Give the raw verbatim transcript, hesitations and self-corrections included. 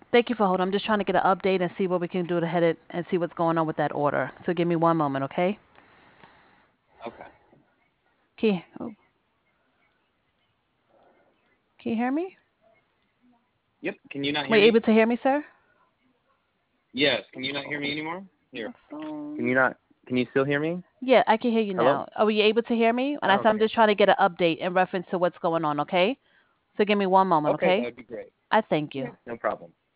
Thank you for holding. I'm just trying to get an update and see what we can do to head it and see what's going on with that order. So give me one moment, okay? Okay. Can you, oh, can you hear me? Yep. Can you not Were hear you me? able to hear me, sir? Yes. Can you not hear me anymore? Here. My Can phone. you not? Can you still hear me? Yeah, I can hear you Hello? now. Are you able to hear me? And I Oh, said I'm okay. just trying to get an update in reference to what's going on, okay? So give me one moment, Okay, that okay? would be great. I thank you. Yeah, no problem.